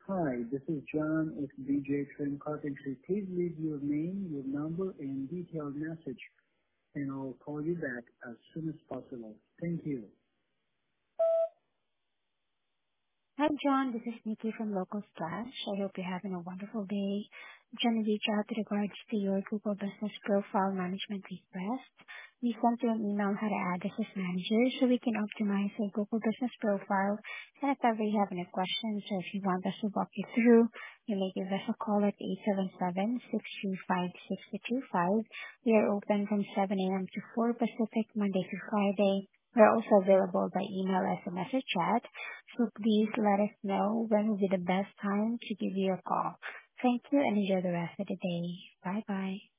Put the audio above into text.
Hi, this is John with BJ Trim Carpentry. Please leave your name, your number, and detailed message, and I'll call you back as soon as possible. Thank you. Hi, John. This is Nikki from Local Splash. I hope you're having a wonderful day. I'm trying to reach out with regards to your Google Business Profile Management request. We sent you an email on how to add us as manager so we can optimize your Google Business Profile. And if ever you have any questions or if you want us to walk you through, you may give us a call at 877-635-6225. We are open from 7 a.m. to 4 Pacific, Monday through Friday. We're also available by email, SMS, or chat. So please let us know when will be the best time to give you a call. Thank you and enjoy the rest of the day. Bye bye.